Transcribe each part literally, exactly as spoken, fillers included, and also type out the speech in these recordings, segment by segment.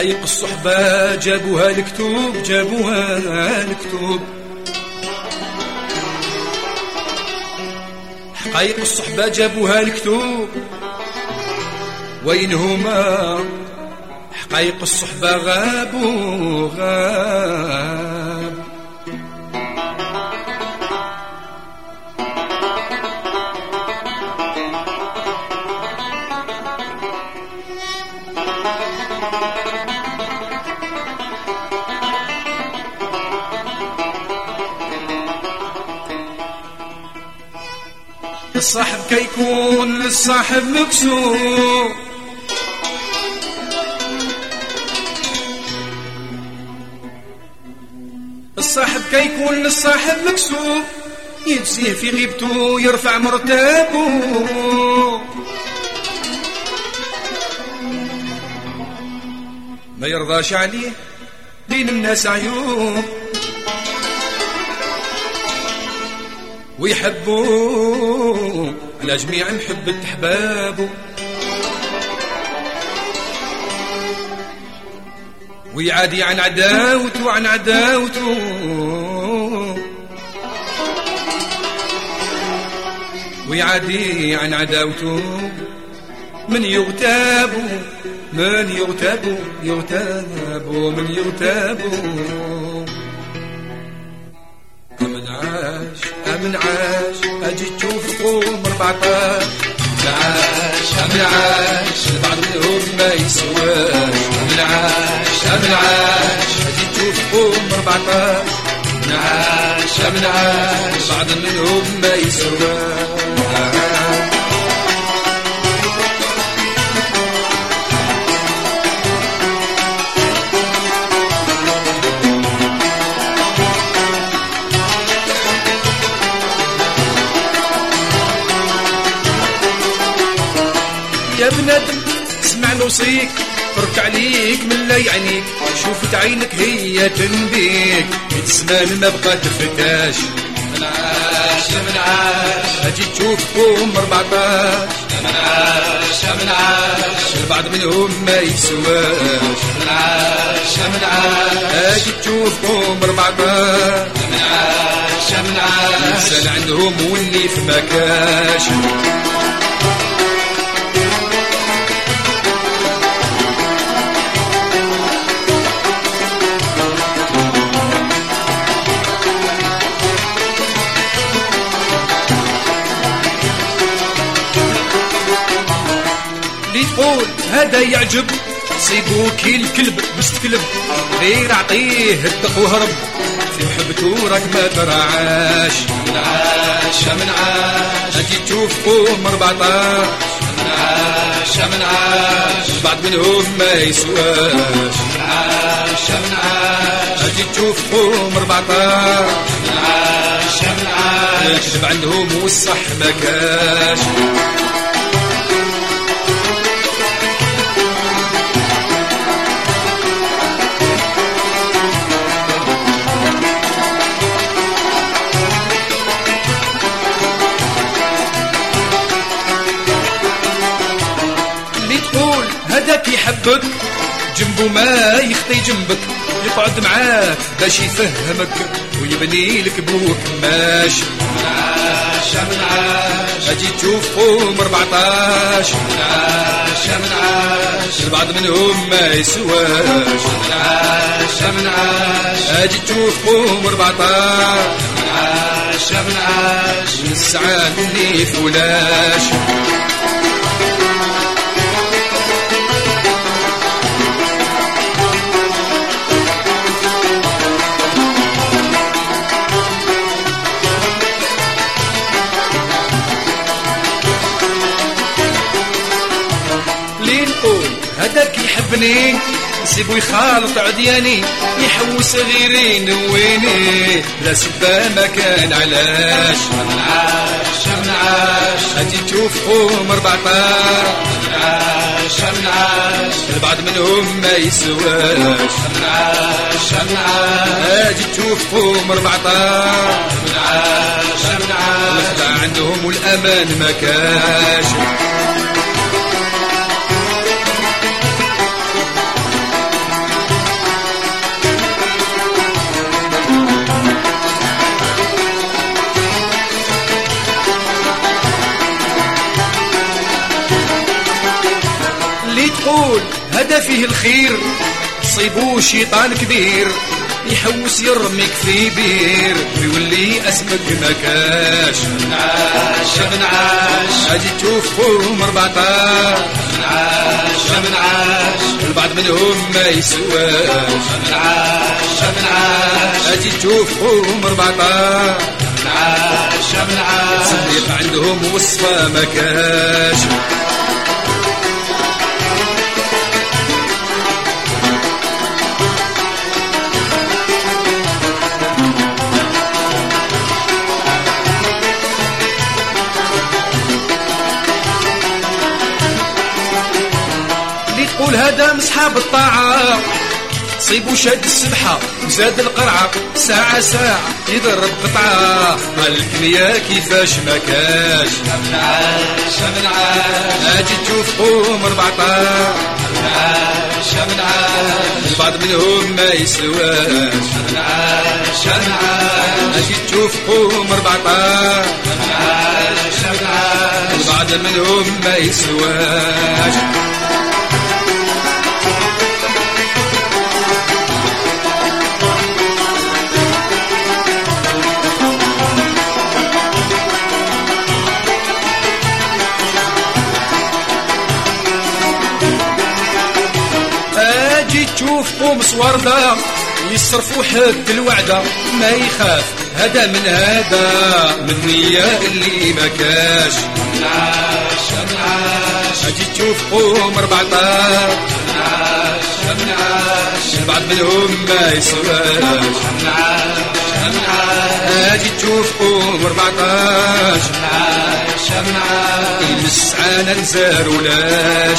حقايق الصحبة جابوها الكتوب جابوها الكتوب حقايق الصحبة جابوها الكتوب وين هما حقايق الصحبة غابوا غاب الصاحب كيكون للصاحب مكسور الصاحب كيكون للصاحب مكسور يجزيه في غيبته يرفع مرتبه ما يرضاش عليه بين الناس عيوب ويحبوه على جميع محبة أحبابه ويعادي عن عداوته عن عداوته ويعادي عن عداوته من يغتابه من يغتابه يغتابه من يغتابه أمن عاش أمن عاش أجي تشوف قوم أربعطاش عاش أمن عاش البعض منهم ما يسواش أمن عاش أمن عاش أجي تشوف قوم أربعطاش عاش أمن عاش البعض منهم ما يسواش يا بنادم اسمع نوصيك فرك عليك من لا يعنيك شوفت عينك هي تنبيك يتسمال ما بقى تفتاش من عاش من عاش اجي تشوف قوم أربعطاش من عاش من عاش البعض منهم ما يسواش من عاش من عاش اجي تشوف قوم أربعطاش من عاش من عاش الانسان عندهم واللي في مكاش تقول هذا يعجب صيبوك الكلب مستكلب غير عطيه الدق وهرب في محبته راك ما ترعاش من عاش من عاش اجي تشوف قوم أربعطاش من عاش من عاش البعض منهم ما يسواش من عاش من عاش اجي تشوف قوم أربعطاش من عاش من عاش الكذب عندهم والصح مكاش هذاك يحبك جنبه ما يخطي جنبك يقعد معاك باش يفهمك ويبني لك بوك ماشي من عاش من عاش اجي تشوف قوم أربعطاش من عاش من عاش البعض منهم ما يسواش من عاش من عاش اجي تشوف قوم أربعطاش من عاش من عاش من الساعات اللي فولاش هذاك يحبني نسيبو يخالط عدياني يحوس غيرين ويني لا سبا ما كان علاش من عاش من عاش اجي تشوف قوم أربعطاش من عاش من عاش البعض منهم ما يسواش من عاش من عاش اجي تشوف قوم أربعطاش من عاش من عاش الخدع عندهم والأمان ما كاش هذا فيه الخير تصيبو شيطان كبير يحوس يرميك في بير ويولي اسمك مكاش نعاش نعاش اجي تشوفهم ربعطاش نعاش نعاش البعض منهم ما يسواش نعاش نعاش اجي تشوفهم ربعطاش نعاش نعاش صديق عندهم وصفة مكاش تقول هذا مصحاب الطاعة صيبو شاد السبحة وزاد القرعة ساعة ساعة يضرب قطعة الكنيا كيفاش مكاش نعاش نعاش اجي تشوفهم ربعطاش نعاش نعاش البعض منهم ما يسواش نعاش نعاش اجي تشوفهم ربعطاش نعاش نعاش البعض منهم ما يسواش تشوف قوم صوردة يصرفوا حد الوعدة ما يخاف هذا من هذا من نية اللي ما كاش نعاش نعاش اجي تشوف قوم ربعطاش نعاش نعاش البعض منهم ما يسواش نعاش نعاش اجي تشوف قوم ربعطاش نعاش نعاش يمس عانا نزار ولاش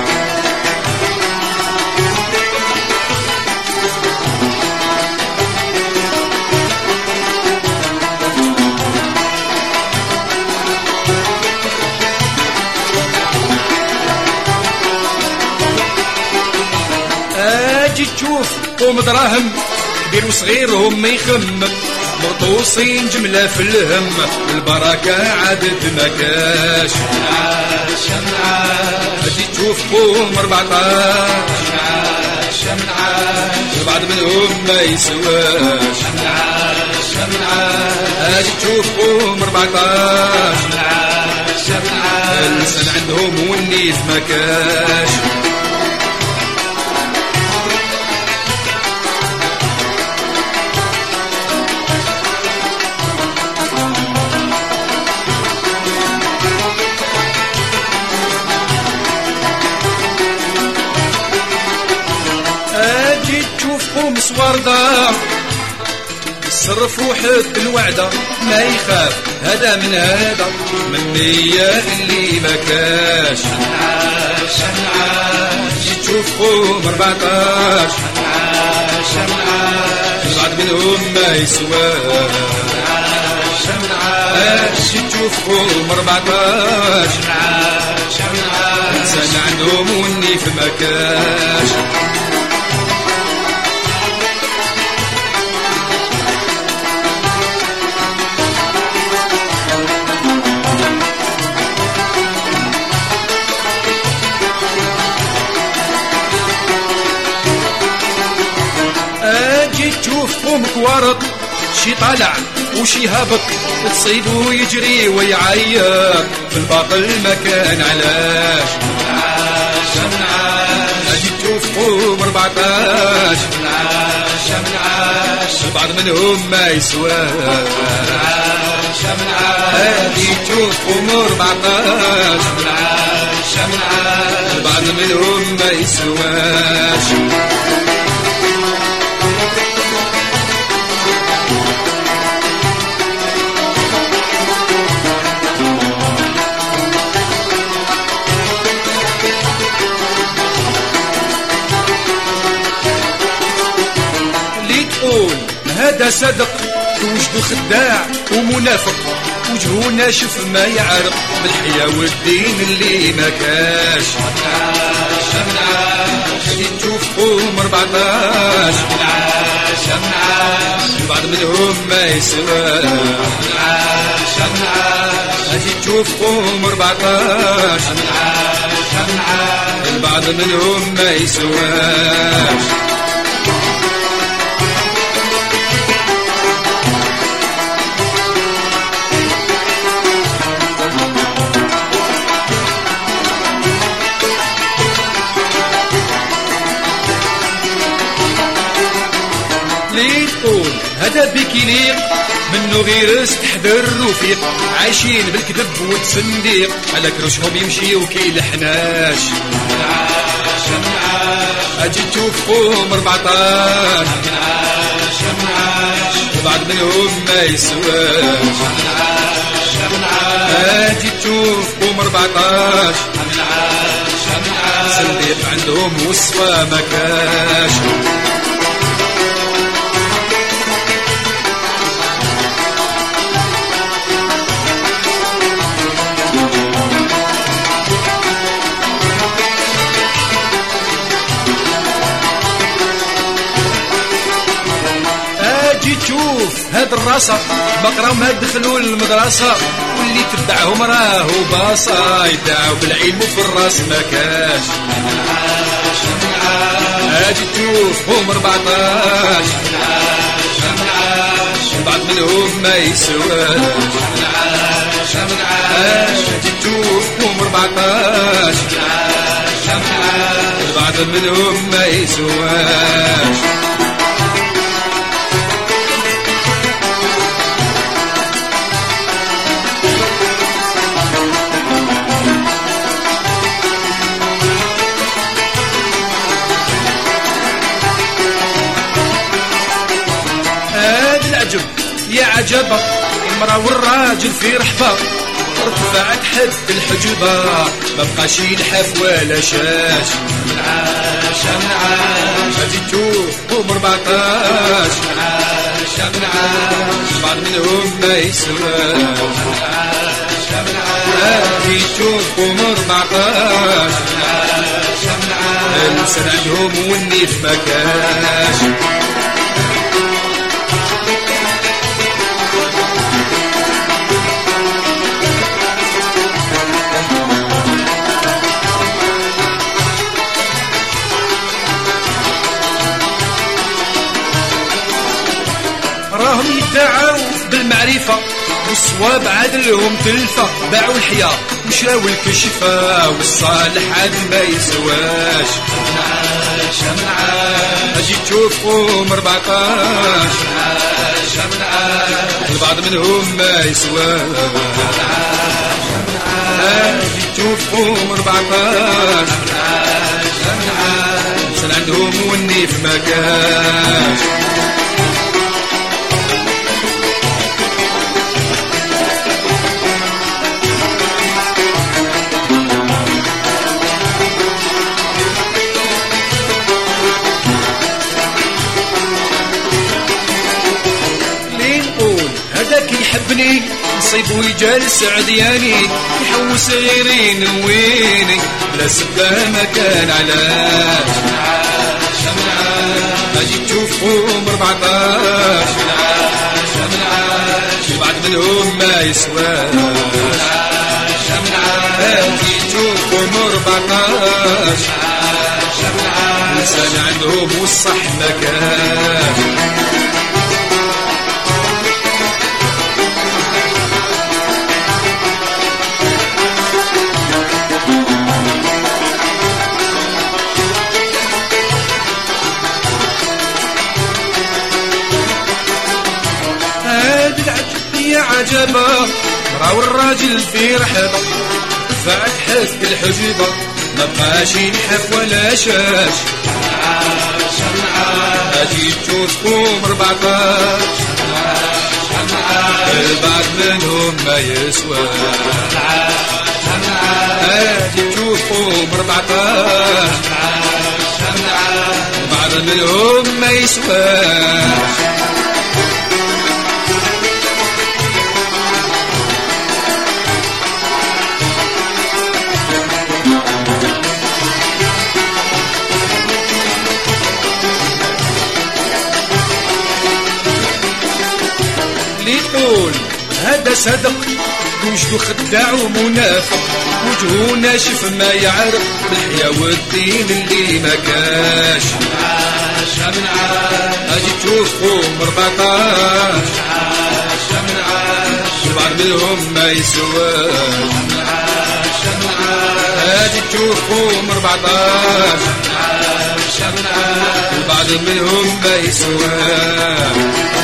اجي تشوف قوم دراهم كبير وصغير هم يخمم مرطوسين جملة في الهم البركة عادت مكاش نعاش نعاش اجي تشوف قوم ربعطاش نعاش نعاش البعض منهم ما يسواش نعاش نعاش اجي تشوف قوم ربعطاش نعاش نعاش اللسان عندهم والنيف مكاش قومس وردة يصرفوا حد الوعدة ما يخاف هذا من هذا من نية اللي ما كاش نعاش نعاش تشوف قوم ربعطاش نعاش نعاش البعض منهم ما يسواش نعاش نعاش تشوف قوم ربعطاش نعاش نعاش إنسان عندهم والنيف ما كاش تشوف قومك ورط شي طالع وشي هابط تصيدو يجري ويعيط في الباطل مكان علاش نعاش نعاش اجي تشوف قوم ربعطاش نعاش نعاش البعض منهم ما يسواش نعاش نعاش اجي تشوف قوم ربعطاش نعاش نعاش البعض منهم ما يسواش هذا صدق وجدو خداع ومنافق وجهه ناشف ما يعرق بالحياة والدين اللي ما كاش نعاش نعاش اللي تشوف قوم ربعطاش نعاش نعاش البعض منهم ما يسواش نعاش نعاش اجي تشوف قوم ربعطاش نعاش شمعة البعض منهم ما يسواش. ليه تقول هذا بك يليق منه غير استحضر رفيق عايشين بالكذب والتصنديق على كروشهم يمشي وكيلحناش. اجي تشوفهم أربعطاش وبعض منهم ما يسواش. اجي تشوفهم أربعطاش صنديق عندهم وصفة مكاش. تشوف هاد الراسة بقرا ما دخلوا المدرسة واللي تبعهم راهو باصة يدعوا بالعلم وفي الراس ما كاش. اجي تشوفهم أربعطاش بعض منهم ما يسواش. اجي تشوفهم أربعطاش بعض منهم ما يسواش. يا عجبة المرأة والراجل في رحبة ارتفعت حد الحجبة ما بقاش يلحف ولا شاش. منعاش منعاش غادي تشوفهم أربعطاش بعض منهم ما يسواش. غادي تشوفهم أربعطاش الإنسان عندهم والنيف ما كاش. راهم يدعوا بالمعرفة والصواب عادلهم تلفة باعوا الحياة مشاو الكشفة والصالح عاد ما يسواش. منعاش منعاش اجي تشوفهم أربعطاش البعض منهم ما يسواش. اجي تشوفهم أربعطاش سن عندهم والنيف ما كاش. هذاك يحبني نصيبو يجالس عدياني يحوس غيرين ويني بلا سبه ما كان علاش. اجي تشوفهم أربعطاش بعض منهم ما يسواش. اجي تشوفهم أربعطاش الانسان عندهم والصح ما كان. يا عجبة مرا والراجل في رحبة فعت حسب الحجبة ما بقاش ينحف ولا شاش. اجي تشوفهم أربعطاش البعض منهم ما يسواش. اجي تشوفهم أربعطاش البعض منهم ما يسواش. هذا صدق وجدو خداع ومنافق وجهو ناشف ما يعرف بالحياة والدين اللي ما كاش عاش من عاش اجي تشوفهم أربعطاش عاش من عاش البعض منهم ما يسواش عاش من عاش اجي تشوفهم أربعطاش عاش من عاش البعض منهم ما يسواش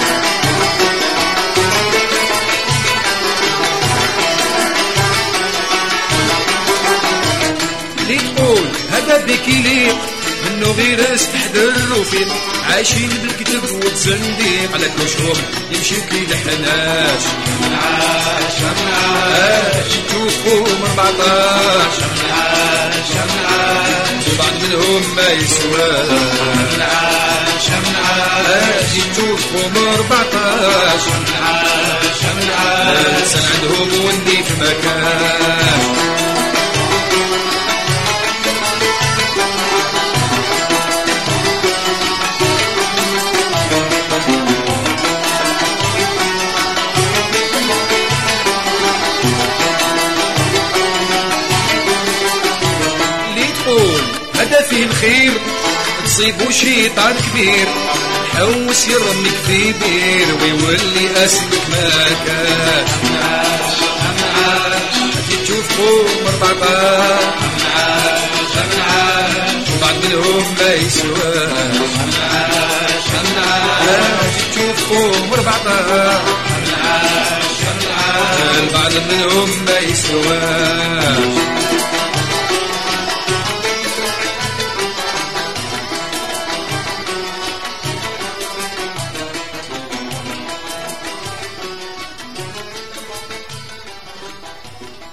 اللي تقول هذا بك يليق منو غير استحضر وفيق عايشين بالكذب والتزنديق على كوشهم يمشي كي لحناش عاش من عاش تشوفهم أربعطاش عاش من عاش البعض منهم ما يسواش عاش من عاش تشوفهم أربعطاش عاش من عاش لسان عندهم وندي في مكان هذا فيه الخير تصيبو شيطان كبير حوس يرميك في بير ويولي اسمك ما كان عاش من عاش هاتي تشوفهم أربعطاش عاش من عاش وبعض منهم ما يسواش عاش من عاش هاتي تشوفهم أربعطاش عاش من عاش البعض منهم ما يسواش